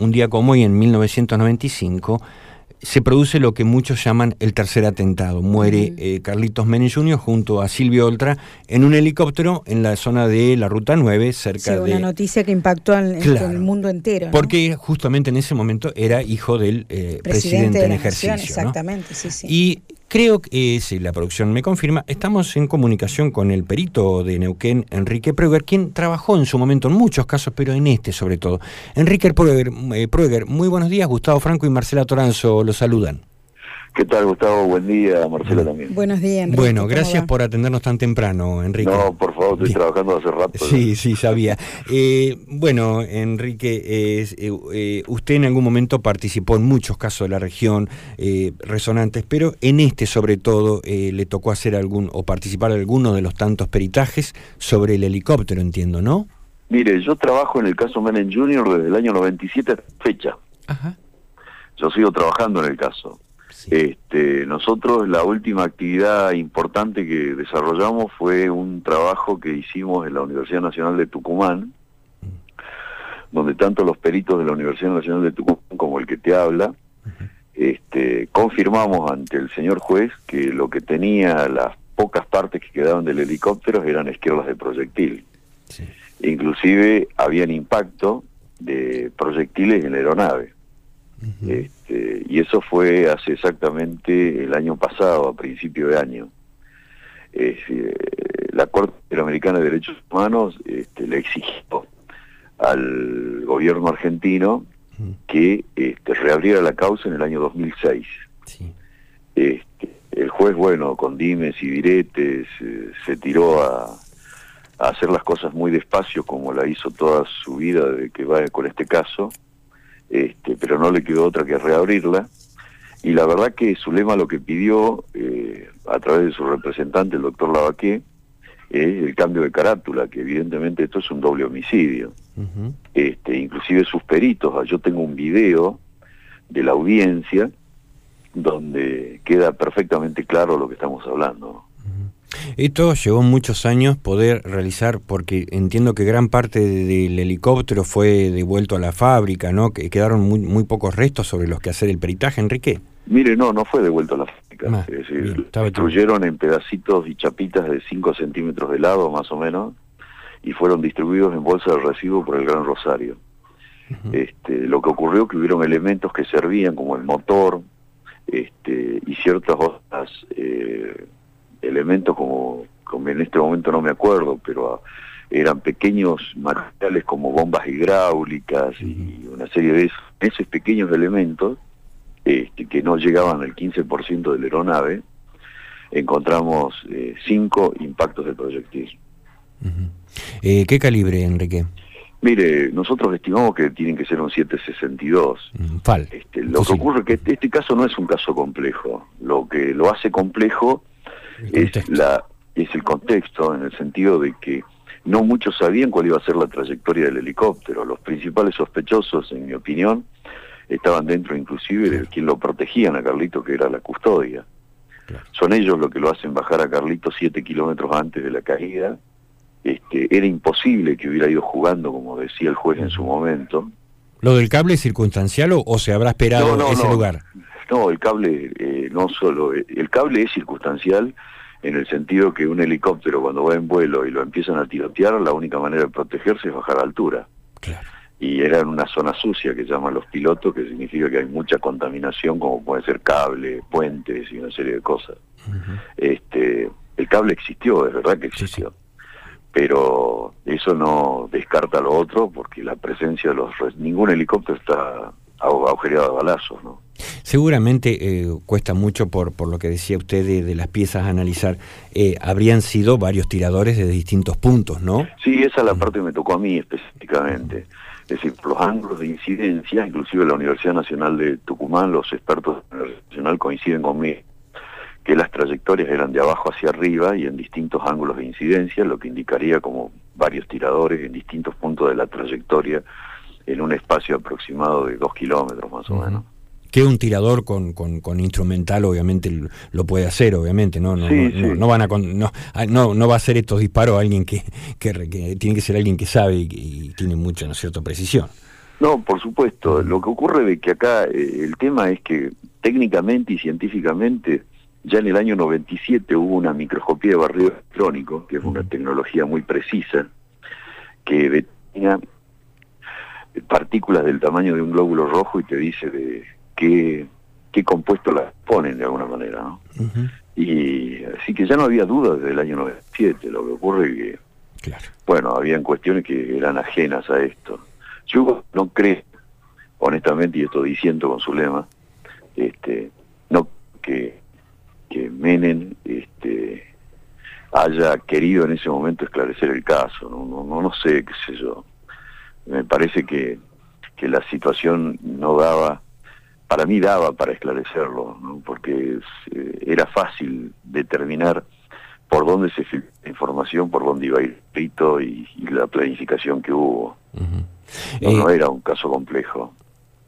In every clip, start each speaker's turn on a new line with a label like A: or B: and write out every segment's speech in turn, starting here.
A: un día como hoy, en 1995, se produce lo que muchos llaman el tercer atentado. Muere Carlitos Menem Jr. junto a Silvio Oltra en un helicóptero en la zona de la Ruta 9, cerca de...
B: una noticia que impactó en el mundo entero, ¿no?
A: Porque justamente en ese momento era hijo del presidente en ejercicio,
B: exactamente,
A: ¿no?
B: sí.
A: Y creo que, si la producción me confirma, estamos en comunicación con el perito de Neuquén, Enrique Preuger, quien trabajó en su momento en muchos casos, pero en este sobre todo. Enrique Preuger, muy buenos días. Gustavo Franco y Marcela Toranzo los saludan.
C: ¿Qué tal, Gustavo? Buen día, Marcela también.
B: Buenos días, Enrique.
A: Bueno, gracias por atendernos tan temprano, Enrique.
C: No, por favor, estoy trabajando hace rato.
A: Sí, sabía. Bueno, Enrique, usted en algún momento participó en muchos casos de la región resonantes, pero en este sobre todo le tocó hacer participar en alguno de los tantos peritajes sobre el helicóptero, entiendo, ¿no?
C: Mire, yo trabajo en el caso Menem Jr. desde el año 97 a fecha.
A: Ajá.
C: Yo sigo trabajando en el caso. Sí. Nosotros la última actividad importante que desarrollamos fue un trabajo que hicimos en la Universidad Nacional de Tucumán, donde tanto los peritos de la Universidad Nacional de Tucumán como el que te habla, confirmamos ante el señor juez que lo que tenía, las pocas partes que quedaban del helicóptero eran esquirlas de proyectil. Sí. Inclusive habían impacto de proyectiles en la aeronave. Y eso fue hace exactamente el año pasado, a principio de año. La Corte Interamericana de Derechos Humanos le exigió al gobierno argentino que reabriera la causa en el año 2006. Sí. El juez, bueno, con dimes y diretes, se tiró a hacer las cosas muy despacio, como la hizo toda su vida de que va con este caso. Pero no le quedó otra que reabrirla, y la verdad que Zulema lo que pidió a través de su representante, el doctor Lavaqué, es el cambio de carátula, que evidentemente esto es un doble homicidio. Inclusive sus peritos, yo tengo un video de la audiencia donde queda perfectamente claro lo que estamos hablando.
A: Esto llevó muchos años poder realizar, porque entiendo que gran parte del helicóptero fue devuelto a la fábrica, ¿no? Que quedaron muy pocos restos sobre los que hacer el peritaje, Enrique.
C: Mire, no fue devuelto a la fábrica. Es decir, lo destruyeron en pedacitos y chapitas de 5 centímetros de lado, más o menos, y fueron distribuidos en bolsa de residuo por el Gran Rosario. Lo que ocurrió es que hubieron elementos que servían, como el motor, y ciertas otras... elementos como en este momento no me acuerdo, pero eran pequeños materiales como bombas hidráulicas y una serie de esos pequeños elementos que no llegaban al 15% de la aeronave. Encontramos 5 impactos del proyectil.
A: ¿Qué calibre, Enrique?
C: Mire, nosotros estimamos que tienen que ser un 7.62. Lo que ocurre es que este caso no es un caso complejo. Lo que lo hace complejo es el contexto, en el sentido de que no muchos sabían cuál iba a ser la trayectoria del helicóptero. Los principales sospechosos, en mi opinión, estaban dentro inclusive de quien lo protegían a Carlito, que era la custodia. Son ellos los que lo hacen bajar a Carlito 7 kilómetros antes de la caída. Era imposible que hubiera ido jugando, como decía el juez en su momento.
A: ¿Lo del cable es circunstancial o se habrá esperado ese lugar?
C: No, el cable el cable es circunstancial, en el sentido que un helicóptero, cuando va en vuelo y lo empiezan a tirotear, la única manera de protegerse es bajar a altura. Claro. Y era en una zona sucia que llaman los pilotos, que significa que hay mucha contaminación, como puede ser cable, puentes y una serie de cosas. El cable existió, es verdad que existió. Sí. Pero eso no descarta lo otro, porque la presencia de ningún helicóptero está agujereado de balazos, ¿no?
A: Seguramente cuesta mucho por lo que decía usted de las piezas a analizar. Habrían sido varios tiradores de distintos puntos, ¿no?
C: Sí, esa es la parte que me tocó a mí específicamente. Es decir, los ángulos de incidencia, inclusive la Universidad Nacional de Tucumán, los expertos de la Universidad Nacional coinciden conmigo, que las trayectorias eran de abajo hacia arriba y en distintos ángulos de incidencia, lo que indicaría como varios tiradores en distintos puntos de la trayectoria, en un espacio aproximado de 2 kilómetros más o menos.
A: Que un tirador con instrumental obviamente lo puede hacer, obviamente, no va a hacer estos disparos a alguien que tiene que ser alguien que sabe y tiene mucha, ¿no es cierto?, precisión.
C: No, por supuesto. Lo que ocurre es que acá el tema es que técnicamente y científicamente ya en el año 97 hubo una microscopía de barrido electrónico, que es una tecnología muy precisa, que determina partículas del tamaño de un glóbulo rojo y te dice de qué compuesto las ponen de alguna manera, ¿no? Y así que ya no había dudas desde el año 97. Lo que ocurre es que,
A: claro,
C: bueno, habían cuestiones que eran ajenas a esto. Yo no creo, honestamente, y esto diciendo con Zulema, no que Menem haya querido en ese momento esclarecer el caso, no sé, qué sé yo. Me parece que la situación no daba, para mí daba para esclarecerlo, ¿no? Porque era fácil determinar por dónde se filtró la información, por dónde iba a ir el grito y la planificación que hubo. No era un caso complejo.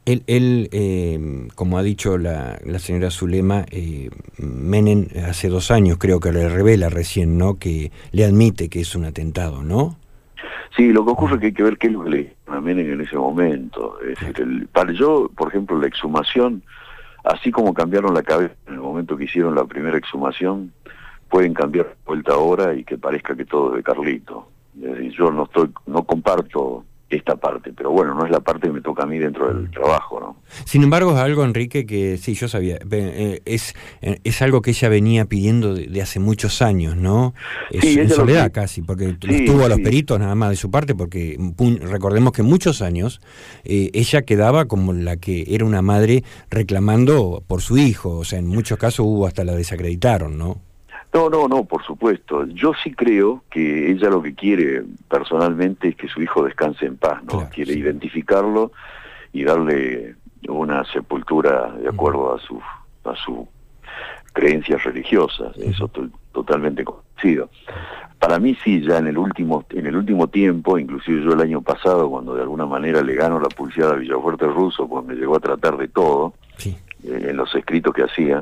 A: Él como ha dicho la señora Zulema, Menem hace 2 años creo que le revela recién, ¿no?, que le admite que es un atentado, ¿no?
C: Sí, lo que ocurre es que hay que ver qué es lo que le dijeron a Menem en ese momento. Es decir, para yo, por ejemplo, la exhumación, así como cambiaron la cabeza en el momento que hicieron la primera exhumación, pueden cambiar vuelta ahora y que parezca que todo es de Carlito. Es decir, yo no comparto esta parte, pero bueno, no es la parte que me toca a mí dentro del trabajo, ¿no?
A: Sin embargo, es algo, Enrique, que sí, yo sabía, es algo que ella venía pidiendo de hace muchos años, ¿no?
C: Sí,
A: en soledad casi, porque tuvo a los peritos nada más de su parte, porque recordemos que muchos años ella quedaba como la que era una madre reclamando por su hijo, o sea, en muchos casos hasta la desacreditaron, ¿no?
C: No, por supuesto. Yo sí creo que ella lo que quiere personalmente es que su hijo descanse en paz, ¿no? Claro, quiere identificarlo y darle una sepultura de acuerdo a sus creencias religiosas. Eso estoy totalmente convencido. Para mí sí, ya en el último tiempo, inclusive yo el año pasado, cuando de alguna manera le gano la pulseada a Villafuerte Russo, pues me llegó a tratar de todo, en los escritos que hacían.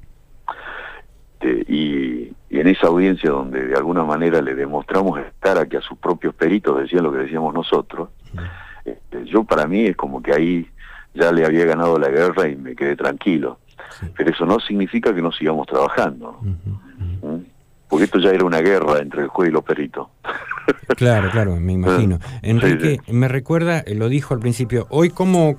C: Y en esa audiencia donde de alguna manera le demostramos estar a que a sus propios peritos decían lo que decíamos nosotros, yo para mí es como que ahí ya le había ganado la guerra y me quedé tranquilo. Pero eso no significa que no sigamos trabajando, ¿no? Porque esto ya era una guerra entre el juez y los peritos.
A: Claro, me imagino. Enrique, me recuerda, lo dijo al principio, hoy ¿cómo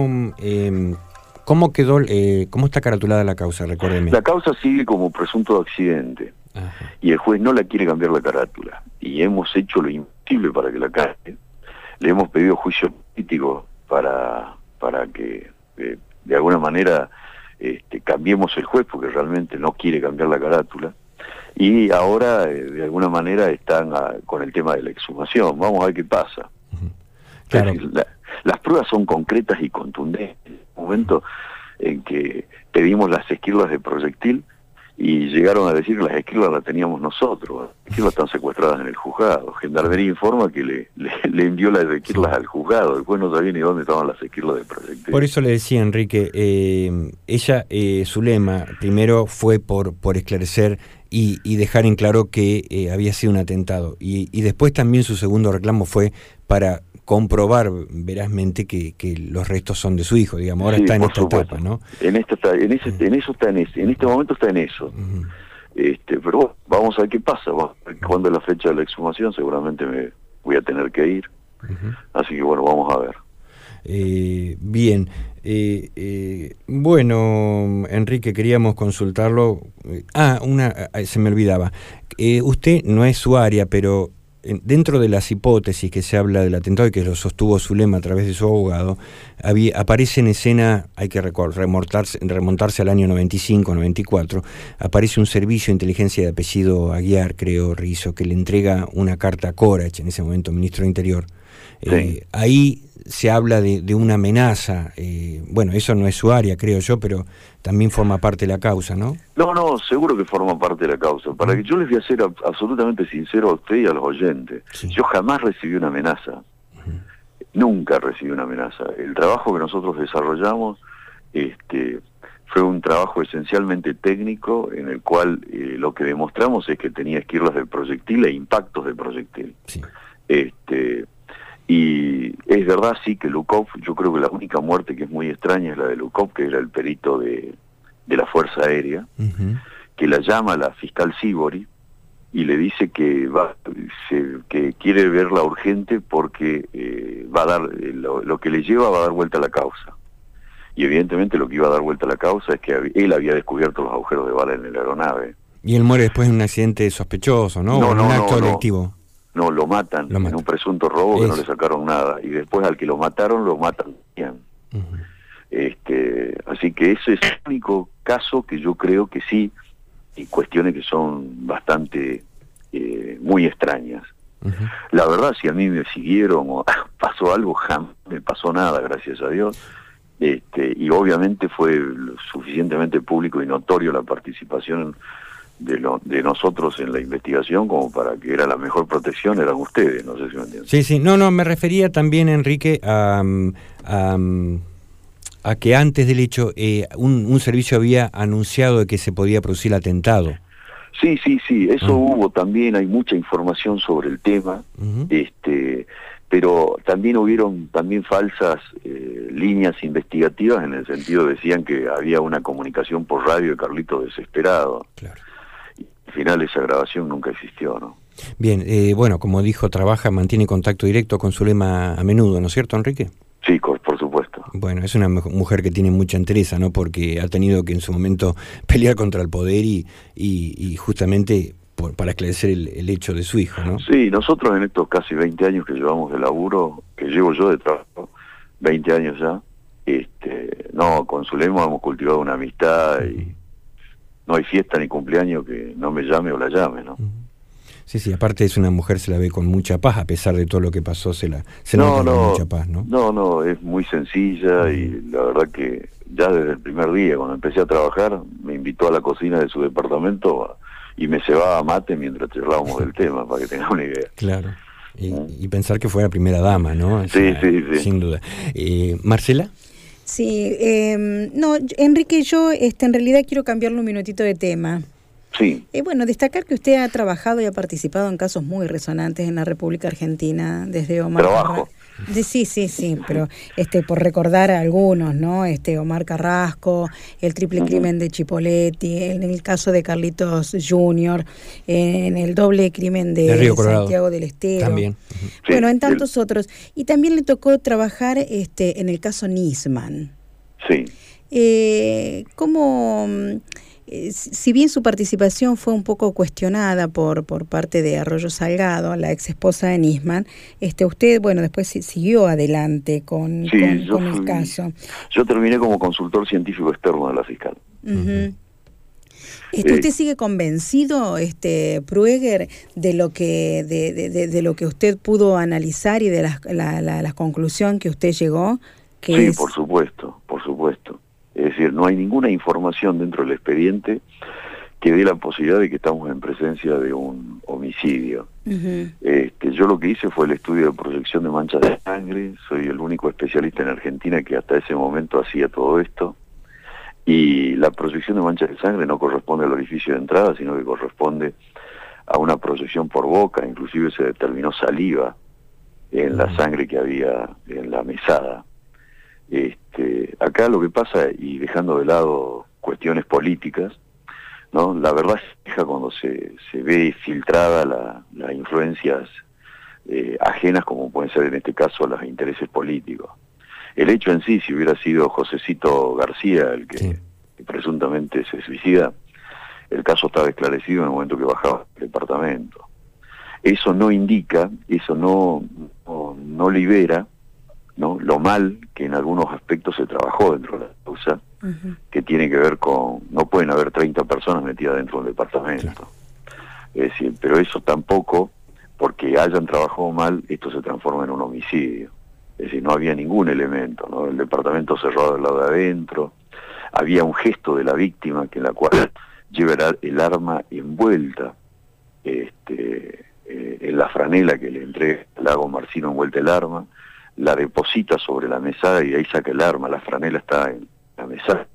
A: quedó, cómo está caratulada la causa? Recuérdeme.
C: La causa sigue como presunto de accidente. Ajá. Y el juez no la quiere cambiar la carátula. Y hemos hecho lo imposible para que la cambie. Le hemos pedido juicio político para que de alguna manera cambiemos el juez, porque realmente no quiere cambiar la carátula. Y ahora de alguna manera están con el tema de la exhumación. Vamos a ver qué pasa. Claro. Es decir, las pruebas son concretas y contundentes. En el momento en que pedimos las esquirlas de proyectil y llegaron a decir que las esquirlas las teníamos nosotros. Las esquirlas están secuestradas en el juzgado. Gendarmería informa que le envió las esquirlas al juzgado. Después no sabía ni dónde estaban las esquirlas de proyectil.
A: Por eso le decía, Enrique, ella, Zulema, primero fue por esclarecer y dejar en claro que había sido un atentado. Y después también su segundo reclamo fue para comprobar verazmente que los restos son de su hijo, digamos. Ahora está en esta etapa, ¿no?
C: En este momento está en eso. Pero bueno, vamos a ver qué pasa. Cuando es la fecha de la exhumación, seguramente me voy a tener que ir. Así que bueno, vamos a ver.
A: Bien. Bueno, Enrique, queríamos consultarlo. Se me olvidaba. Usted no es su área, pero dentro de las hipótesis que se habla del atentado y que lo sostuvo Zulema a través de su abogado, aparece en escena, hay que remontarse al año 95, 94, aparece un servicio de inteligencia de apellido Aguiar, creo, Rizzo, que le entrega una carta a Corach, en ese momento ministro de Interior. Ahí se habla de una amenaza. Bueno, eso no es su área, creo yo, pero también forma parte de la causa, ¿no?
C: No, seguro que forma parte de la causa. Para que yo les voy a ser absolutamente sincero a usted y a los oyentes, yo jamás recibí una amenaza. Nunca recibí una amenaza. El trabajo que nosotros desarrollamos fue un trabajo esencialmente técnico, en el cual lo que demostramos es que tenía esquirlas de proyectil e impactos de proyectil. Y es verdad, sí, que Lukov, yo creo que la única muerte que es muy extraña es la de Lukov, que era el perito de la Fuerza Aérea, que la llama la fiscal Sibori y le dice que que quiere verla urgente porque va a dar lo que le lleva va a dar vuelta a la causa. Y evidentemente lo que iba a dar vuelta a la causa es que él había descubierto los agujeros de bala en la aeronave.
A: Y él muere después de un accidente sospechoso, ¿no?
C: No,
A: o en un acto delictivo.
C: No, lo matan en un presunto robo que no le sacaron nada. Y después al que lo matan bien. Así que ese es el único caso que yo creo que sí, y cuestiones que son bastante muy extrañas. La verdad, si a mí me siguieron o pasó algo, jamás me pasó nada, gracias a Dios. Y obviamente fue suficientemente público y notorio la participación de nosotros en la investigación como para que era la mejor protección, eran ustedes, no sé si me entienden.
A: Sí, no, me refería también, Enrique, a que antes del hecho un servicio había anunciado de que se podía producir el atentado.
C: Sí, eso hubo también, hay mucha información sobre el tema, pero también hubieron falsas líneas investigativas, en el sentido decían que había una comunicación por radio de Carlito desesperado. Claro. Y al final esa grabación nunca existió, ¿no?
A: Bien, bueno, como dijo, mantiene contacto directo con Zulema a menudo, ¿no es cierto, Enrique?
C: Sí, por supuesto.
A: Bueno, es una mujer que tiene mucha entereza, ¿no? Porque ha tenido que en su momento pelear contra el poder y justamente para esclarecer el hecho de su hijo, ¿no?
C: Sí, nosotros en estos casi 20 años que llevamos de laburo, que llevo yo de trabajo, 20 años ya, con Zulema hemos cultivado una amistad y no hay fiesta ni cumpleaños que no me llame o la llame, ¿no?
A: Sí, aparte es una mujer, se la ve con mucha paz, a pesar de todo lo que pasó, se nota con mucha paz, ¿no?
C: No, es muy sencilla y la verdad que ya desde el primer día, cuando empecé a trabajar, me invitó a la cocina de su departamento y me cebaba mate mientras charlábamos del tema, para que tengan una idea.
A: Claro, y pensar que fue la primera dama, ¿no? O sea,
C: sí.
A: Sin duda. ¿Marcela?
B: Sí, no, Enrique, yo en realidad quiero cambiarle un minutito de tema.
C: Sí.
B: Bueno, destacar que usted ha trabajado y ha participado en casos muy resonantes en la República Argentina, desde Omar
C: Trabajo.
B: Sí, pero por recordar a algunos, ¿no? Omar Carrasco, el triple crimen de Chipolletti, en el caso de Carlitos Jr., en el doble crimen de Santiago del Estero.
A: También.
B: Bueno, en tantos otros. Y también le tocó trabajar en el caso Nisman.
C: Sí.
B: ¿Cómo...? Si bien su participación fue un poco cuestionada por parte de Arroyo Salgado, la ex esposa de Nisman, usted, bueno, después siguió adelante con el caso.
C: Yo terminé como consultor científico externo de la fiscal.
B: ¿Usted sigue convencido, Prueger, de lo que de lo que usted pudo analizar y de la conclusión que usted llegó?
C: Sí, por supuesto. Es decir, no hay ninguna información dentro del expediente que dé la posibilidad de que estamos en presencia de un homicidio. Yo lo que hice fue el estudio de proyección de manchas de sangre, soy el único especialista en Argentina que hasta ese momento hacía todo esto, y la proyección de manchas de sangre no corresponde al orificio de entrada, sino que corresponde a una proyección por boca, inclusive se determinó saliva en la sangre que había en la mesada. Acá lo que pasa, y dejando de lado cuestiones políticas, ¿no? La verdad se deja cuando se ve filtrada las influencias ajenas, como pueden ser en este caso los intereses políticos. El hecho en sí, si hubiera sido Josecito García el que presuntamente se suicida, el caso estaba esclarecido en el momento que bajaba el departamento. Eso no indica, eso no libera, ¿no? Lo mal que en algunos aspectos se trabajó dentro de la causa, que tiene que ver con, no pueden haber 30 personas metidas dentro del departamento. Claro. Es decir, pero eso tampoco, porque hayan trabajado mal, esto se transforma en un homicidio. Es decir, no había ningún elemento, ¿no? El departamento cerrado del lado de adentro, había un gesto de la víctima que en la cual lleva el arma envuelta en la franela que le entrega el Lago Marcino, envuelta el arma, la deposita sobre la mesada y ahí saca el arma, la franela está en la mesada.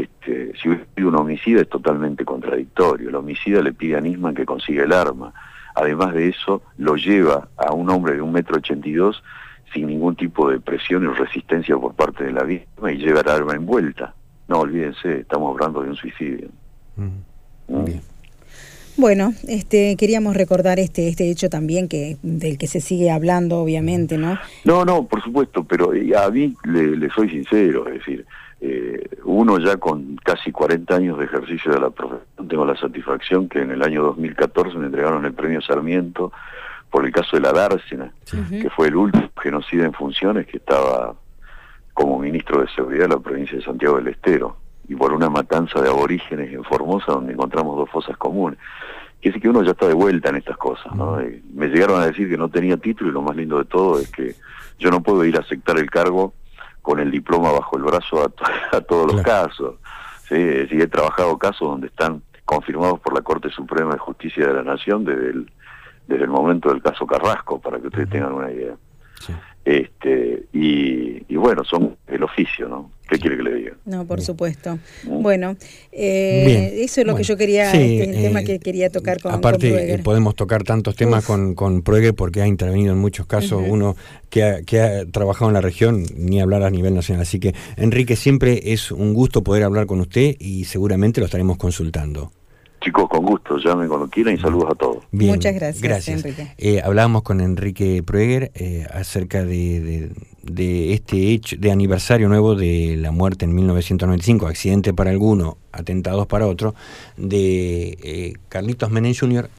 C: Si hubiera sido un homicida es totalmente contradictorio. El homicida le pide a Nisman que consiga el arma. además de eso, lo lleva a un hombre de 1,82 m sin ningún tipo de presión y resistencia por parte de la víctima y lleva el arma envuelta. No, olvídense, estamos hablando de un suicidio.
A: Bien.
B: Bueno, queríamos recordar este hecho también del que se sigue hablando, obviamente, ¿no?
C: No, por supuesto, pero a mí le soy sincero, es decir, uno ya con casi 40 años de ejercicio de la profesión, tengo la satisfacción que en el año 2014 me entregaron el premio Sarmiento por el caso de la Dársena, que fue el último genocida en funciones, que estaba como ministro de Seguridad de la provincia de Santiago del Estero, y por una matanza de aborígenes en Formosa, donde encontramos 2 fosas comunes. Quiere decir que uno ya está de vuelta en estas cosas, ¿no? Me llegaron a decir que no tenía título, y lo más lindo de todo es que yo no puedo ir a aceptar el cargo con el diploma bajo el brazo a todos los casos. ¿Sí? Es decir, he trabajado casos donde están confirmados por la Corte Suprema de Justicia de la Nación desde el momento del caso Carrasco, para que ustedes tengan una idea.
A: Sí.
C: Y bueno, son el oficio, ¿no? ¿Qué quiere que le diga?
B: No, por supuesto. Bueno, eso es lo que yo quería, el tema que quería tocar con
A: aparte, podemos tocar tantos temas con Proeger porque ha intervenido en muchos casos, uno que ha trabajado en la región, ni hablar a nivel nacional. Así que, Enrique, siempre es un gusto poder hablar con usted y seguramente lo estaremos consultando.
C: Chicos, con gusto, llamen cuando quieran y saludos a todos.
B: Bien, muchas gracias. Enrique.
A: Hablábamos con Enrique Proeger acerca de este hecho, de aniversario nuevo de la muerte en 1995, accidente para alguno, atentados para otro, de Carlitos Menem Jr.,